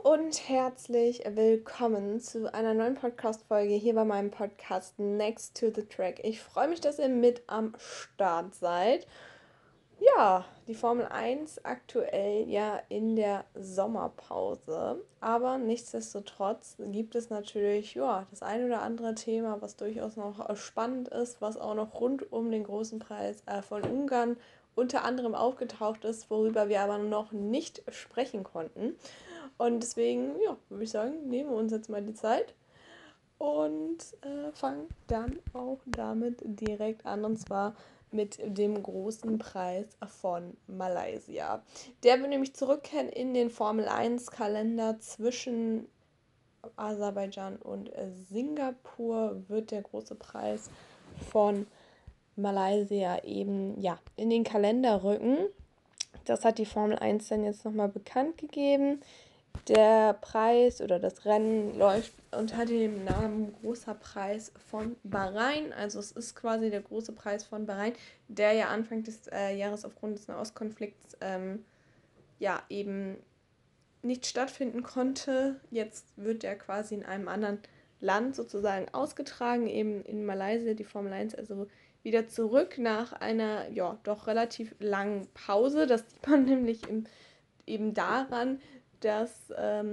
und herzlich willkommen zu einer neuen Podcast-Folge hier bei meinem Podcast Next to the Track. Ich freue mich, dass ihr mit am Start seid. Ja, die Formel 1 aktuell ja in der Sommerpause, aber nichtsdestotrotz gibt es natürlich ja das ein oder andere Thema, was durchaus noch spannend ist, was auch noch rund um den großen Preis von Ungarn unter anderem aufgetaucht ist, worüber wir aber noch nicht sprechen konnten. Und deswegen, ja, würde ich sagen, nehmen wir uns jetzt mal die Zeit und fangen dann auch damit direkt an, und zwar mit dem großen Preis von Malaysia. Der wird nämlich zurückkehren in den Formel 1 Kalender. Zwischen Aserbaidschan und Singapur wird der große Preis von Malaysia eben ja in den Kalender rücken. Das hat die Formel 1 dann jetzt nochmal bekannt gegeben. Der Preis oder das Rennen läuft unter dem Namen Großer Preis von Bahrain. Also es ist quasi der große Preis von Bahrain, der ja Anfang des Jahres aufgrund des Nahostkonflikts ja eben nicht stattfinden konnte. Jetzt wird er quasi in einem anderen Land sozusagen ausgetragen, eben in Malaysia, die Formel 1, also wieder zurück nach einer ja doch relativ langen Pause. Das sieht man nämlich eben daran, dass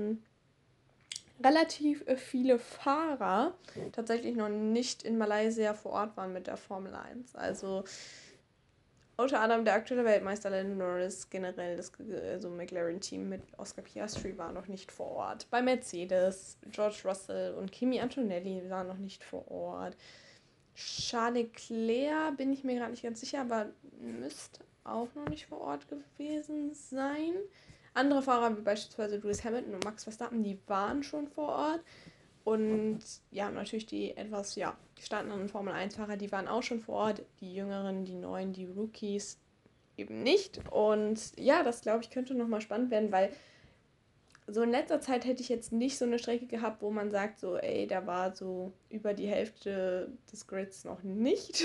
relativ viele Fahrer tatsächlich noch nicht in Malaysia vor Ort waren mit der Formel 1. Also unter anderem der aktuelle Weltmeister Lando Norris, generell das also McLaren-Team mit Oscar Piastri war noch nicht vor Ort. Bei Mercedes, George Russell und Kimi Antonelli waren noch nicht vor Ort. Charles Leclerc bin ich mir gerade nicht ganz sicher, aber müsste auch noch nicht vor Ort gewesen sein. Andere Fahrer, wie beispielsweise Lewis Hamilton und Max Verstappen, die waren schon vor Ort. Und ja, natürlich die etwas gestandenen Formel 1-Fahrer, die waren auch schon vor Ort. Die Jüngeren, die Neuen, die Rookies eben nicht. Und ja, das glaube ich könnte nochmal spannend werden, weil so in letzter Zeit hätte ich jetzt nicht so eine Strecke gehabt, wo man sagt, so, ey, da war so über die Hälfte des Grids noch nicht.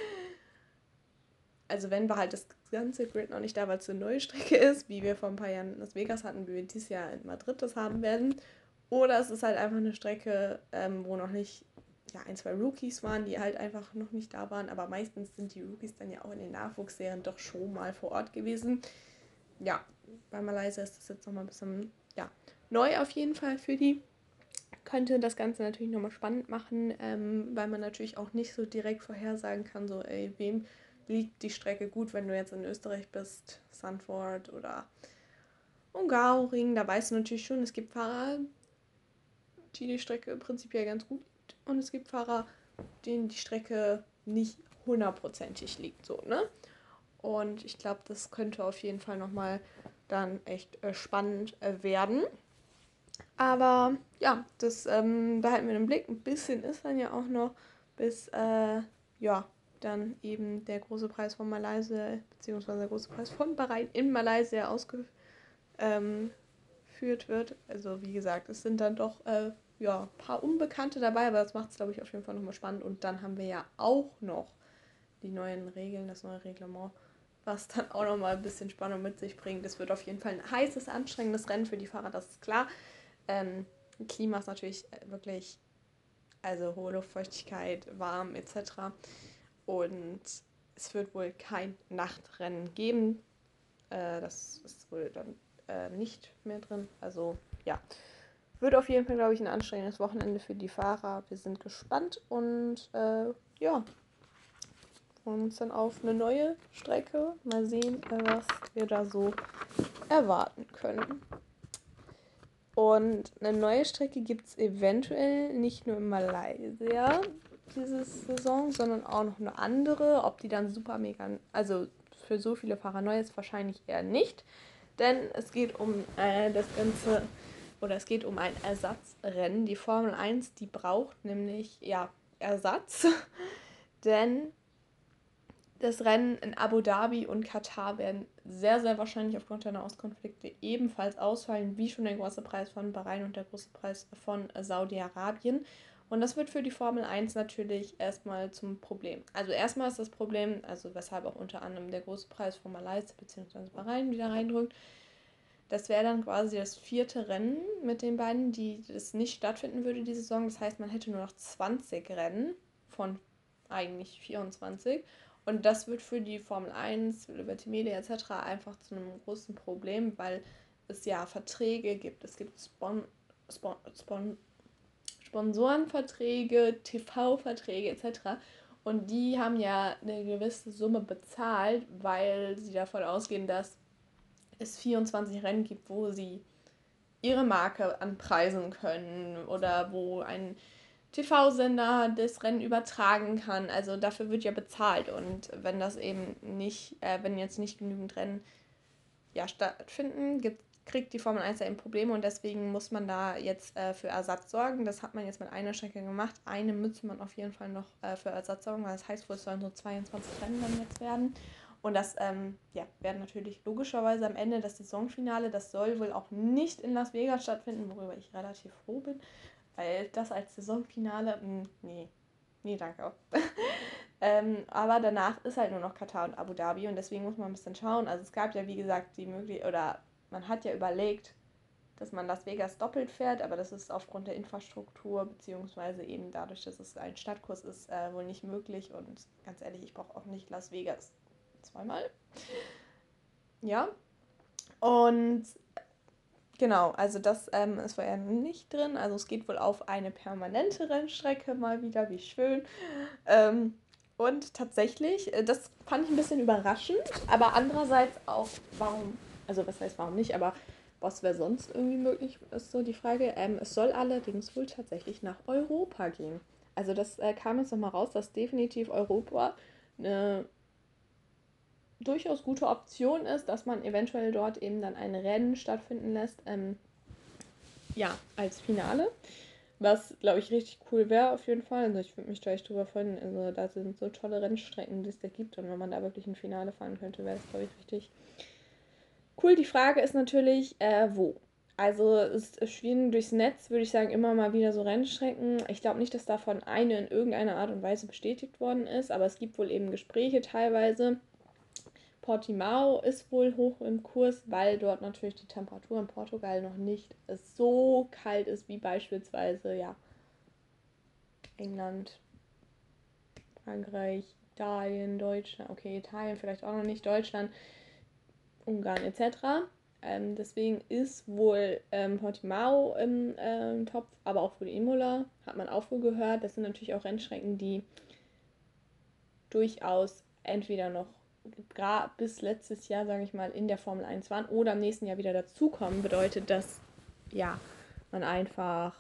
Also wenn wir halt das ganze Grid noch nicht da, weil es eine neue Strecke ist, wie wir vor ein paar Jahren in Las Vegas hatten, wie wir dieses Jahr in Madrid das haben werden. Oder es ist halt einfach eine Strecke, wo noch nicht ein, zwei Rookies waren, die halt einfach noch nicht da waren. Aber meistens sind die Rookies dann ja auch in den Nachwuchsserien doch schon mal vor Ort gewesen. Ja, bei Malaysia ist das jetzt nochmal ein bisschen neu auf jeden Fall für die. Könnte das Ganze natürlich nochmal spannend machen, weil man natürlich auch nicht so direkt vorhersagen kann, so, ey, wem liegt die Strecke gut, wenn du jetzt in Österreich bist, Zandvoort oder Hungaroring. Da weißt du natürlich schon, es gibt Fahrer, die Strecke prinzipiell ganz gut liegt, und es gibt Fahrer, denen die Strecke nicht hundertprozentig liegt, so, ne? Und ich glaube, das könnte auf jeden Fall nochmal dann echt spannend werden. Aber ja, das behalten wir im Blick. Ein bisschen ist dann ja auch noch, bis dann eben der große Preis von Malaysia, beziehungsweise der große Preis von Bahrain in Malaysia ausgeführt wird. Also wie gesagt, es sind dann doch ein paar Unbekannte dabei, aber das macht es, glaube ich, auf jeden Fall nochmal spannend. Und dann haben wir ja auch noch die neuen Regeln, das neue Reglement, was dann auch nochmal ein bisschen Spannung mit sich bringt. Das wird auf jeden Fall ein heißes, anstrengendes Rennen für die Fahrer, das ist klar. Klima ist natürlich wirklich, also hohe Luftfeuchtigkeit, warm etc. Und es wird wohl kein Nachtrennen geben. Das ist wohl dann nicht mehr drin. Also ja, wird auf jeden Fall, glaube ich, ein anstrengendes Wochenende für die Fahrer. Wir sind gespannt und freuen uns dann auf eine neue Strecke. Mal sehen, was wir da so erwarten können. Und eine neue Strecke gibt es eventuell nicht nur in Malaysia diese Saison, sondern auch noch eine andere. Ob die dann super mega, also für so viele Fahrer neu ist, wahrscheinlich eher nicht. Denn es geht um das Ganze, oder es geht um ein Ersatzrennen. Die Formel 1, die braucht nämlich Ersatz. Denn das Rennen in Abu Dhabi und Katar werden sehr, sehr wahrscheinlich aufgrund der Nahostkonflikte ebenfalls ausfallen, wie schon der große Preis von Bahrain und der große Preis von Saudi-Arabien. Und das wird für die Formel 1 natürlich erstmal zum Problem. Also erstmal ist das Problem, also weshalb auch unter anderem der große Preis von Malaysia bzw. Bahrain wieder reindrückt, Das wäre dann quasi das 4. Rennen mit den beiden, die das nicht stattfinden würde, die Saison. Das heißt, man hätte nur noch 20 Rennen von eigentlich 24. Und das wird für die Formel 1, Liberty Media etc. einfach zu einem großen Problem, weil es ja Verträge gibt. Es gibt Sponsorenverträge, TV-Verträge etc. Und die haben ja eine gewisse Summe bezahlt, weil sie davon ausgehen, dass es 24 Rennen gibt, wo sie ihre Marke anpreisen können oder wo ein TV-Sender das Rennen übertragen kann. Also dafür wird ja bezahlt. Und wenn das eben nicht, wenn jetzt nicht genügend Rennen stattfinden, kriegt die Formel 1 ja eben Probleme und deswegen muss man da jetzt für Ersatz sorgen. Das hat man jetzt mit einer Strecke gemacht. Eine müsste man auf jeden Fall noch für Ersatz sorgen, weil das heißt wohl, es sollen so 22 Rennen dann jetzt werden. Und das werden natürlich logischerweise am Ende das Saisonfinale, das soll wohl auch nicht in Las Vegas stattfinden, worüber ich relativ froh bin, weil das als Saisonfinale, nee, danke. Aber danach ist halt nur noch Katar und Abu Dhabi und deswegen muss man ein bisschen schauen. Also es gab ja, wie gesagt, man hat ja überlegt, dass man Las Vegas doppelt fährt, aber das ist aufgrund der Infrastruktur beziehungsweise eben dadurch, dass es ein Stadtkurs ist, wohl nicht möglich. Und ganz ehrlich, ich brauche auch nicht Las Vegas zweimal. Ja. Und genau, also das ist vorher nicht drin. Also es geht wohl auf eine permanente Rennstrecke mal wieder, wie schön. Und tatsächlich, das fand ich ein bisschen überraschend, aber andererseits auch, was heißt warum nicht, aber was wäre sonst irgendwie möglich, ist so die Frage. Es soll allerdings wohl tatsächlich nach Europa gehen. Also das kam jetzt nochmal raus, dass definitiv Europa eine durchaus gute Option ist, dass man eventuell dort eben dann ein Rennen stattfinden lässt, als Finale. Was, glaube ich, richtig cool wäre auf jeden Fall. Also ich würde mich da echt drüber freuen. Also da sind so tolle Rennstrecken, die es da gibt. Und wenn man da wirklich ein Finale fahren könnte, wäre das, glaube ich, richtig cool. Die Frage ist natürlich, wo? Also es spielen durchs Netz, würde ich sagen, immer mal wieder so Rennstrecken. Ich glaube nicht, dass davon eine in irgendeiner Art und Weise bestätigt worden ist, aber es gibt wohl eben Gespräche teilweise. Portimao ist wohl hoch im Kurs, weil dort natürlich die Temperatur in Portugal noch nicht so kalt ist wie beispielsweise England, Frankreich, Italien, Deutschland, okay, Italien vielleicht auch noch nicht, Deutschland, Ungarn etc. Deswegen ist wohl Portimao im Topf, aber auch wohl Imola, hat man auch wohl gehört. Das sind natürlich auch Rennstrecken, die durchaus entweder noch bis letztes Jahr, sage ich mal, in der Formel 1 waren oder im nächsten Jahr wieder dazukommen, bedeutet, dass man einfach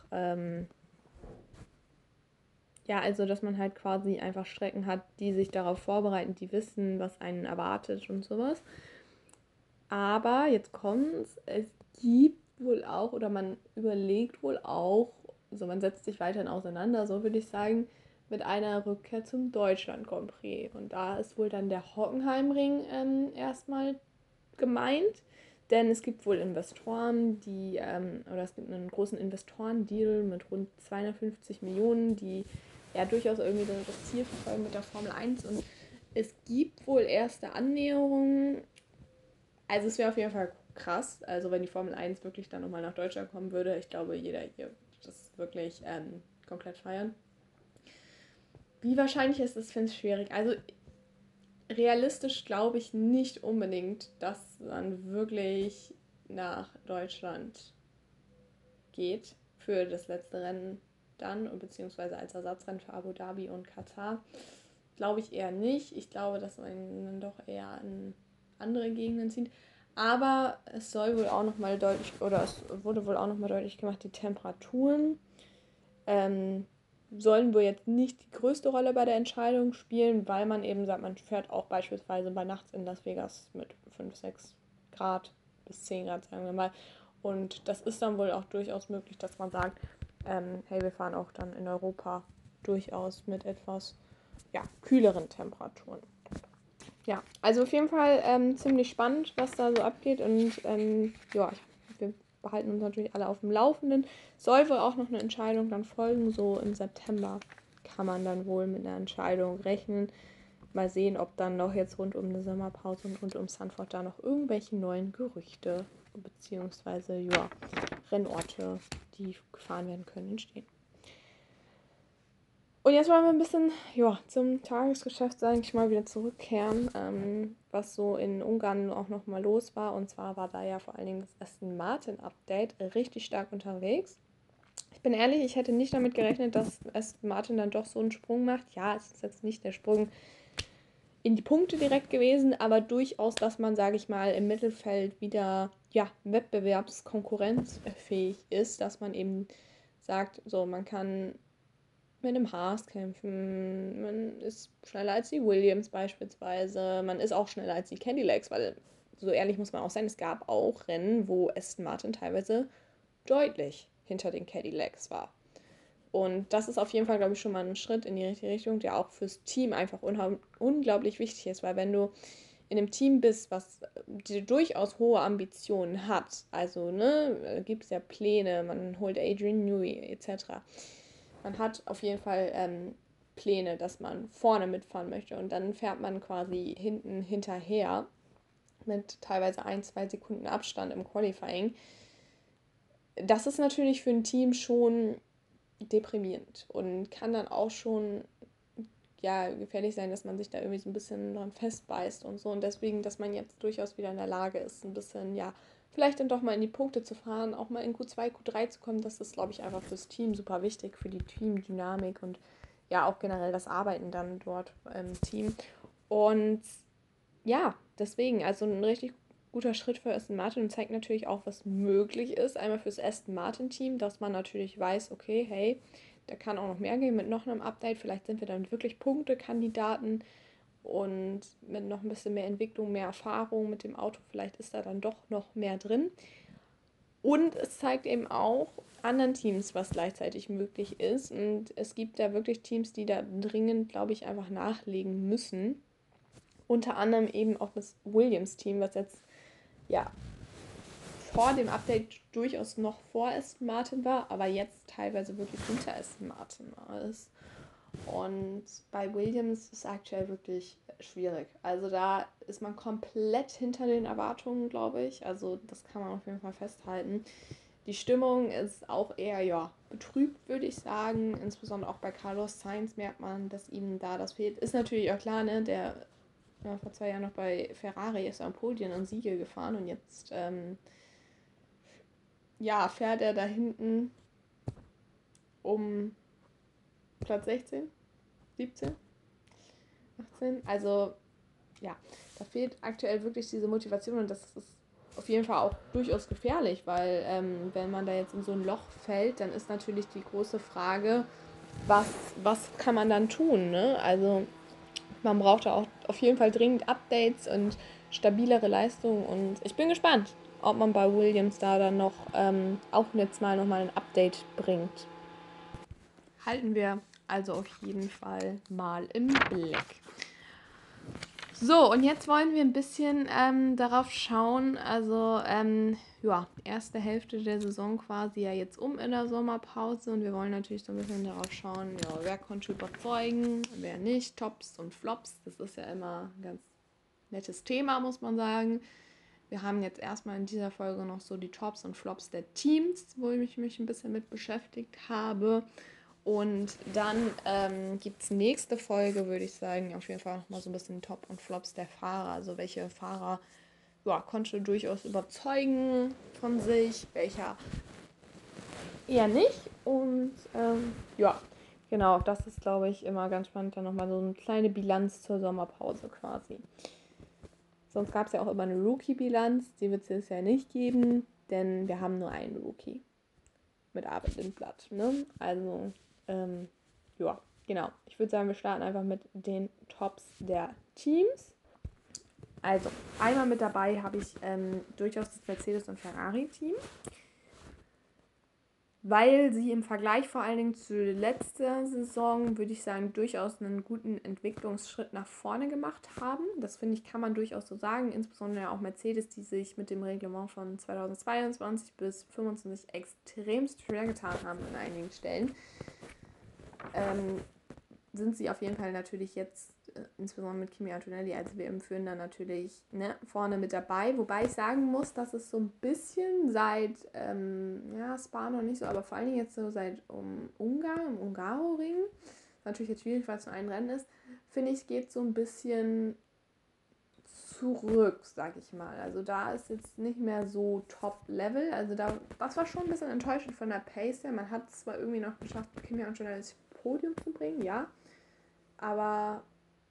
also dass man halt quasi einfach Strecken hat, die sich darauf vorbereiten, die wissen, was einen erwartet und sowas. Aber jetzt kommt's, es gibt wohl auch, oder man überlegt wohl auch, also man setzt sich weiterhin auseinander, so würde ich sagen, mit einer Rückkehr zum Deutschland Grand Prix. Und da ist wohl dann der Hockenheimring erstmal gemeint, denn es gibt wohl Investoren, es gibt einen großen Investorendeal mit rund 250 Millionen, die durchaus irgendwie das Ziel verfolgen mit der Formel 1 und es gibt wohl erste Annäherungen. Also es wäre auf jeden Fall krass, also wenn die Formel 1 wirklich dann nochmal nach Deutschland kommen würde. Ich glaube, jeder hier würde das wirklich komplett feiern. Wie wahrscheinlich ist das, finde ich schwierig. Also realistisch glaube ich nicht unbedingt, dass man wirklich nach Deutschland geht für das letzte Rennen dann, beziehungsweise als Ersatzrennen für Abu Dhabi und Katar. Glaube ich eher nicht. Ich glaube, dass man dann doch eher in andere Gegenden zieht. Aber es soll wohl auch nochmal deutlich, oder es wurde wohl auch nochmal deutlich gemacht, die Temperaturen sollen wohl jetzt nicht die größte Rolle bei der Entscheidung spielen, weil man eben sagt, man fährt auch beispielsweise bei nachts in Las Vegas mit 5, 6 Grad bis 10 Grad, sagen wir mal. Und das ist dann wohl auch durchaus möglich, dass man sagt, hey, wir fahren auch dann in Europa durchaus mit etwas kühleren Temperaturen. Ja, also auf jeden Fall ziemlich spannend, was da so abgeht und wir behalten uns natürlich alle auf dem Laufenden. Soll wohl auch noch eine Entscheidung dann folgen, so im September kann man dann wohl mit einer Entscheidung rechnen. mal sehen, ob dann noch jetzt rund um eine Sommerpause und rund um Zandvoort da noch irgendwelche neuen Gerüchte beziehungsweise ja, Rennorte, die gefahren werden können, entstehen. Und jetzt wollen wir ein bisschen zum Tagesgeschäft, sage ich mal, wieder zurückkehren, was so in Ungarn auch nochmal los war. Und zwar war da ja vor allen Dingen das Aston Martin Update richtig stark unterwegs. Ich bin ehrlich, ich hätte nicht damit gerechnet, dass Aston Martin dann doch so einen Sprung macht. Ja, es ist jetzt nicht der Sprung in die Punkte direkt gewesen, aber durchaus, dass man, sage ich mal, im Mittelfeld wieder wettbewerbskonkurrenzfähig ist, dass man eben sagt, so, man kann mit einem Haas kämpfen, man ist schneller als die Williams beispielsweise, man ist auch schneller als die Cadillacs, weil so ehrlich muss man auch sein, es gab auch Rennen, wo Aston Martin teilweise deutlich hinter den Cadillacs war. Und das ist auf jeden Fall, glaube ich, schon mal ein Schritt in die richtige Richtung, der auch fürs Team einfach unglaublich wichtig ist, weil wenn du in einem Team bist, was durchaus hohe Ambitionen hat, also gibt es ja Pläne, man holt Adrian Newey etc., man hat auf jeden Fall Pläne, dass man vorne mitfahren möchte und dann fährt man quasi hinten hinterher mit teilweise 1-2 Sekunden Abstand im Qualifying. Das ist natürlich für ein Team schon deprimierend und kann dann auch schon gefährlich sein, dass man sich da irgendwie so ein bisschen dran festbeißt und so. Und deswegen, dass man jetzt durchaus wieder in der Lage ist, ein bisschen, vielleicht dann doch mal in die Punkte zu fahren, auch mal in Q2, Q3 zu kommen, das ist, glaube ich, einfach fürs Team super wichtig, für die Teamdynamik und ja, auch generell das Arbeiten dann dort im Team. Und ja, deswegen, also ein richtig guter Schritt für Aston Martin und zeigt natürlich auch, was möglich ist. Einmal fürs Aston Martin-Team, dass man natürlich weiß, okay, hey, da kann auch noch mehr gehen mit noch einem Update. Vielleicht sind wir dann wirklich Punktekandidaten und mit noch ein bisschen mehr Entwicklung, mehr Erfahrung mit dem Auto, vielleicht ist da dann doch noch mehr drin. Und es zeigt eben auch anderen Teams, was gleichzeitig möglich ist. Und es gibt da wirklich Teams, die da dringend, glaube ich, einfach nachlegen müssen. Unter anderem eben auch das Williams-Team, was jetzt vor dem Update durchaus noch vor Aston Martin war, aber jetzt teilweise wirklich hinter Aston Martin ist. Und bei Williams ist es aktuell wirklich schwierig. Also da ist man komplett hinter den Erwartungen, glaube ich. Also das kann man auf jeden Fall festhalten. Die Stimmung ist auch eher, betrübt, würde ich sagen. Insbesondere auch bei Carlos Sainz merkt man, dass ihm da das fehlt. Ist natürlich auch klar, ne, der vor 2 Jahren noch bei Ferrari ist er am Podien und Siege gefahren und jetzt fährt er da hinten um Platz 16, 17, 18. Also da fehlt aktuell wirklich diese Motivation und das ist auf jeden Fall auch durchaus gefährlich, weil wenn man da jetzt in so ein Loch fällt, dann ist natürlich die große Frage, was kann man dann tun, ne? Also man braucht da auch auf jeden Fall dringend Updates und stabilere Leistungen und ich bin gespannt, ob man bei Williams da dann noch auch jetzt mal nochmal ein Update bringt. Halten wir also auf jeden Fall mal im Blick. So, und jetzt wollen wir ein bisschen darauf schauen, also erste Hälfte der Saison quasi ja jetzt in der Sommerpause und wir wollen natürlich so ein bisschen darauf schauen, wer konnte überzeugen, wer nicht, Tops und Flops, das ist ja immer ein ganz nettes Thema, muss man sagen. Wir haben jetzt erstmal in dieser Folge noch so die Tops und Flops der Teams, wo ich mich ein bisschen mit beschäftigt habe. Und dann gibt es nächste Folge, würde ich sagen, auf jeden Fall nochmal so ein bisschen Top und Flops der Fahrer. Also welche Fahrer konnte durchaus überzeugen von sich, welcher eher nicht. Und genau, das ist, glaube ich, immer ganz spannend. Dann nochmal so eine kleine Bilanz zur Sommerpause quasi. Sonst gab es ja auch immer eine Rookie-Bilanz. Die wird es jetzt ja nicht geben, denn wir haben nur einen Rookie mit Arvid Lindblad. Ne? Also genau. Ich würde sagen, wir starten einfach mit den Tops der Teams. Also, einmal mit dabei habe ich durchaus das Mercedes- und Ferrari-Team, weil sie im Vergleich vor allen Dingen zu letzter Saison, würde ich sagen, durchaus einen guten Entwicklungsschritt nach vorne gemacht haben. Das, finde ich, kann man durchaus so sagen. Insbesondere auch Mercedes, die sich mit dem Reglement von 2022 bis 2025 extremst schwer getan haben an einigen Stellen. Sind sie auf jeden Fall natürlich jetzt insbesondere mit Kimi Antonelli als WM-Führender natürlich vorne mit dabei. Wobei ich sagen muss, dass es so ein bisschen seit, Spa noch nicht so, aber vor allen Dingen jetzt so seit Ungarn, im Ungaroring, natürlich jetzt schwierig, weil es nur ein Rennen ist, finde ich, geht so ein bisschen zurück, sag ich mal. Also da ist jetzt nicht mehr so Top-Level. Also das war schon ein bisschen enttäuschend von der Pace her. Man hat es zwar irgendwie noch geschafft, Kimi Antonelli ins Podium zu bringen, ja, aber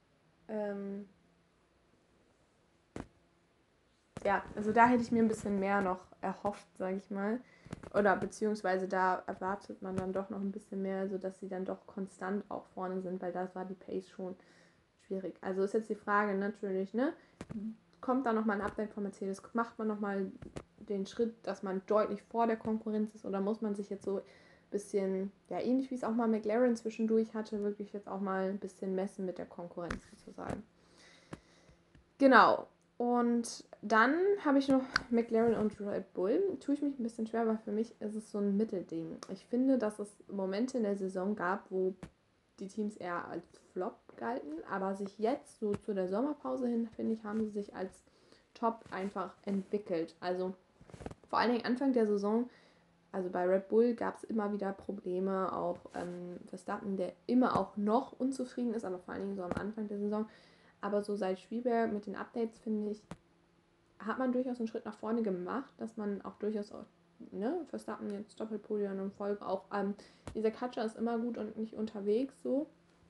also da hätte ich mir ein bisschen mehr noch erhofft, sage ich mal. Oder beziehungsweise da erwartet man dann doch noch ein bisschen mehr, sodass sie dann doch konstant auch vorne sind, weil das war die Pace schon schwierig. Also ist jetzt die Frage natürlich, kommt da nochmal ein Update von Mercedes? Macht man nochmal den Schritt, dass man deutlich vor der Konkurrenz ist? Oder muss man sich jetzt so ein bisschen, ja ähnlich wie es auch mal McLaren zwischendurch hatte, wirklich jetzt auch mal ein bisschen messen mit der Konkurrenz sozusagen? Genau. Und dann habe ich noch McLaren und Red Bull. Tue ich mich ein bisschen schwer, weil für mich ist es so ein Mittelding. Ich finde, dass es Momente in der Saison gab, wo die Teams eher als Flop galten, aber sich jetzt so zu der Sommerpause hin, finde ich, haben sie sich als Top einfach entwickelt. Also vor allen Dingen Anfang der Saison, also bei Red Bull gab es immer wieder Probleme, auch Verstappen, der immer auch noch unzufrieden ist, aber vor allen Dingen so am Anfang der Saison. Aber so seit Spielberg mit den Updates, finde ich, hat man durchaus einen Schritt nach vorne gemacht, dass man auch durchaus Verstappen jetzt Doppelpodium in Folge auch, dieser Katscher ist immer gut und nicht unterwegs so.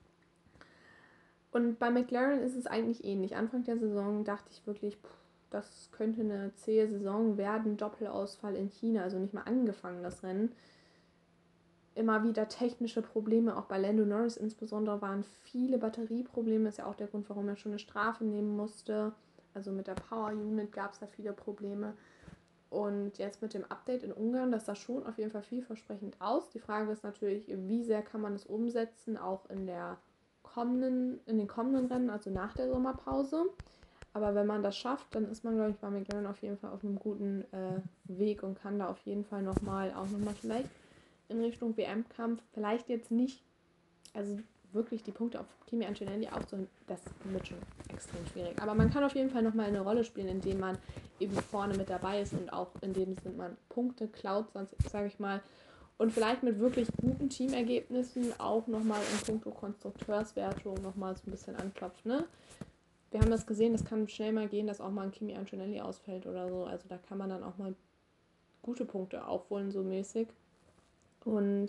Und bei McLaren ist es eigentlich ähnlich. Anfang der Saison dachte ich wirklich, das könnte eine zähe Saison werden, Doppelausfall in China, also nicht mal angefangen das Rennen. Immer wieder technische Probleme, auch bei Lando Norris insbesondere waren viele Batterieprobleme, ist ja auch der Grund, warum er schon eine Strafe nehmen musste. Also mit der Power Unit gab es da viele Probleme. Und jetzt mit dem Update in Ungarn, das sah schon auf jeden Fall vielversprechend aus. Die Frage ist natürlich, wie sehr kann man das umsetzen, auch in den kommenden Rennen, also nach der Sommerpause. Aber wenn man das schafft, dann ist man, glaube ich, bei McLaren auf jeden Fall auf einem guten Weg und kann da auf jeden Fall nochmal vielleicht in Richtung WM-Kampf, vielleicht jetzt nicht, also wirklich die Punkte auf Kimi Antonelli aufzuholen, das wird schon extrem schwierig. Aber man kann auf jeden Fall nochmal eine Rolle spielen, indem man eben vorne mit dabei ist und auch in dem Sinne man Punkte klaut, sage ich mal. Und vielleicht mit wirklich guten Teamergebnissen auch nochmal in puncto Konstrukteurswertung nochmal so ein bisschen anklopft, ne? Wir haben das gesehen, das kann schnell mal gehen, dass auch mal ein Kimi Antonelli ausfällt oder so. Also da kann man dann auch mal gute Punkte aufholen, so mäßig. Und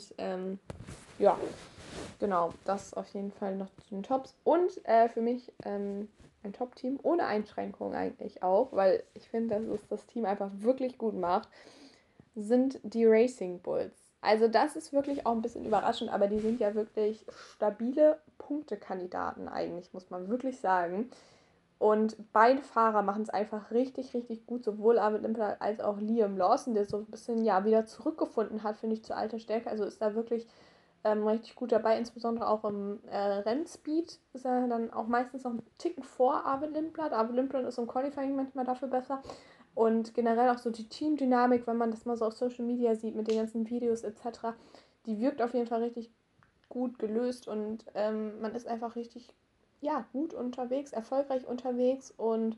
genau, das auf jeden Fall noch zu den Tops. Und für mich ein Top-Team ohne Einschränkung eigentlich auch, weil ich finde, dass es das Team einfach wirklich gut macht, sind die Racing Bulls. Also das ist wirklich auch ein bisschen überraschend, aber die sind ja wirklich stabile Punktekandidaten eigentlich, muss man wirklich sagen. Und beide Fahrer machen es einfach richtig, richtig gut, sowohl Arvid Limpler als auch Liam Lawson, der so ein bisschen wieder zurückgefunden hat, finde ich, zu alter Stärke. Also ist da wirklich richtig gut dabei, insbesondere auch im Rennspeed ist er dann auch meistens noch einen Ticken vor Arvid Lindblad. Arvid Lindblad ist im Qualifying manchmal dafür besser. Und generell auch so die Teamdynamik, wenn man das mal so auf Social Media sieht, mit den ganzen Videos etc., die wirkt auf jeden Fall richtig gut gelöst und man ist einfach richtig gut unterwegs, erfolgreich unterwegs und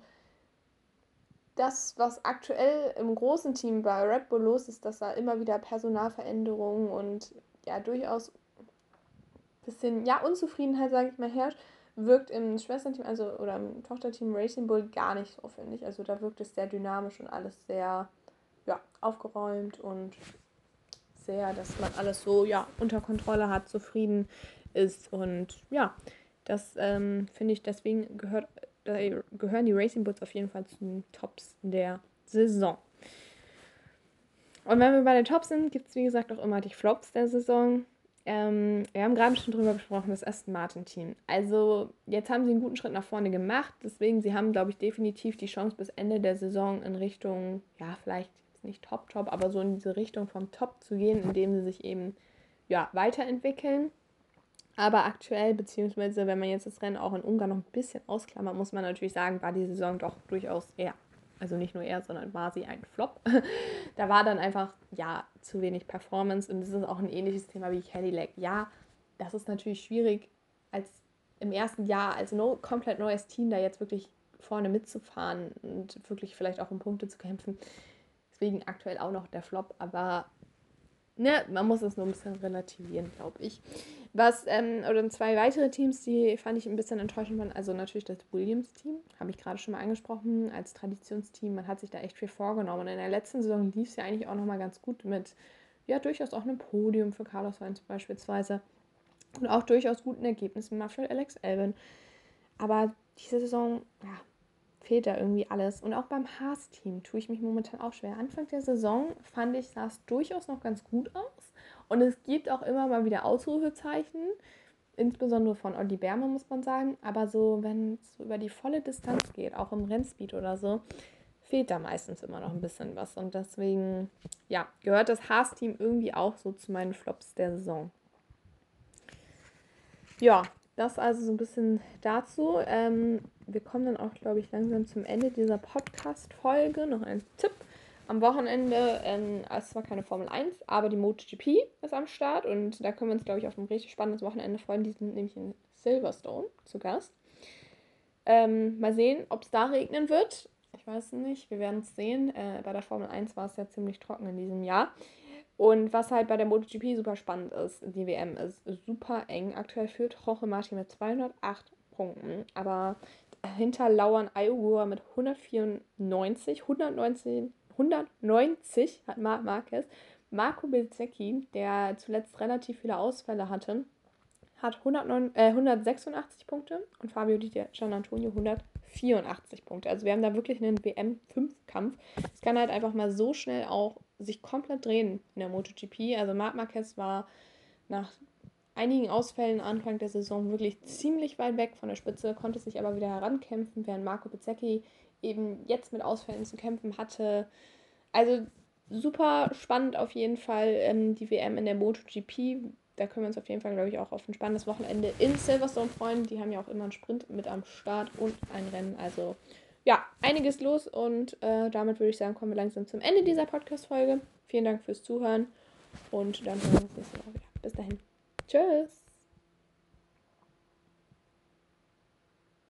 das, was aktuell im großen Team bei Red Bull los ist, dass da immer wieder Personalveränderungen und durchaus ein bisschen Unzufriedenheit, sage ich mal, herrscht, wirkt im Schwesternteam, also oder im Tochterteam Racing Bull gar nicht so, finde ich. Also da wirkt es sehr dynamisch und alles sehr aufgeräumt und sehr, dass man alles so unter Kontrolle hat, zufrieden ist und das finde ich, deswegen gehören die Racing Bulls auf jeden Fall zu den Tops der Saison. Und wenn wir bei den Tops sind, gibt es wie gesagt auch immer die Flops der Saison. Wir haben gerade schon drüber gesprochen, das Aston Martin Team. Also jetzt haben sie einen guten Schritt nach vorne gemacht, deswegen sie haben, glaube ich, definitiv die Chance bis Ende der Saison in Richtung, vielleicht nicht Top, aber so in diese Richtung vom Top zu gehen, indem sie sich eben weiterentwickeln. Aber aktuell, beziehungsweise wenn man jetzt das Rennen auch in Ungarn noch ein bisschen ausklammert, muss man natürlich sagen, war die Saison doch durchaus also nicht nur sondern war sie ein Flop. Da war dann einfach, zu wenig Performance und das ist auch ein ähnliches Thema wie Cadillac. Ja, das ist natürlich schwierig als im ersten Jahr als komplett neues Team da jetzt wirklich vorne mitzufahren und wirklich vielleicht auch um Punkte zu kämpfen. Deswegen aktuell auch noch der Flop, aber ne, man muss es nur ein bisschen relativieren, glaube ich. Oder zwei weitere Teams, die fand ich ein bisschen enttäuschend waren. Also natürlich das Williams-Team, habe ich gerade schon mal angesprochen, als Traditionsteam. Man hat sich da echt viel vorgenommen. Und in der letzten Saison lief es ja eigentlich auch nochmal ganz gut mit, ja, durchaus auch einem Podium für Carlos Sainz beispielsweise. Und auch durchaus guten Ergebnissen mal für Alex Albon. Aber diese Saison, ja, fehlt da irgendwie alles. Und auch beim Haas-Team tue ich mich momentan auch schwer. Anfang der Saison fand ich, sah es durchaus noch ganz gut aus. Und es gibt auch immer mal wieder Ausrufezeichen, insbesondere von Olli Bermann, muss man sagen. Aber so, wenn es über die volle Distanz geht, auch im Rennspeed oder so, fehlt da meistens immer noch ein bisschen was. Und deswegen, ja, gehört das Haas-Team irgendwie auch so zu meinen Flops der Saison. Ja, das also so ein bisschen dazu. Wir kommen dann auch, glaube ich, langsam zum Ende dieser Podcast-Folge. Noch ein Tipp. Am Wochenende ist zwar keine Formel 1, aber die MotoGP ist am Start und da können wir uns, glaube ich, auf ein richtig spannendes Wochenende freuen. Die sind nämlich in Silverstone zu Gast. Mal sehen, ob es da regnen wird. Ich weiß es nicht, wir werden es sehen. Bei der Formel 1 war es ja ziemlich trocken in diesem Jahr. Und was halt bei der MotoGP super spannend ist, die WM ist super eng. Aktuell führt Jorge Martin mit 208 Punkten, aber dahinter lauern Ayogura mit 194, 190 hat Marc Marquez. Marco Bezzecchi, der zuletzt relativ viele Ausfälle hatte, hat 186 Punkte und Fabio Di Giannantonio 184 Punkte. Also wir haben da wirklich einen WM-5-Kampf. Es kann halt einfach mal so schnell auch sich komplett drehen in der MotoGP. Also Marc Marquez war nach einigen Ausfällen Anfang der Saison wirklich ziemlich weit weg von der Spitze, konnte sich aber wieder herankämpfen, während Marco Bezzecchi eben jetzt mit Ausfällen zu kämpfen hatte. Also super spannend auf jeden Fall die WM in der MotoGP. Da können wir uns auf jeden Fall, glaube ich, auch auf ein spannendes Wochenende in Silverstone freuen. Die haben ja auch immer einen Sprint mit am Start und ein Rennen. Also ja, einiges los und damit würde ich sagen, kommen wir langsam zum Ende dieser Podcast-Folge. Vielen Dank fürs Zuhören und dann hören wir uns nächste Woche wieder. Bis dahin. Tschüss.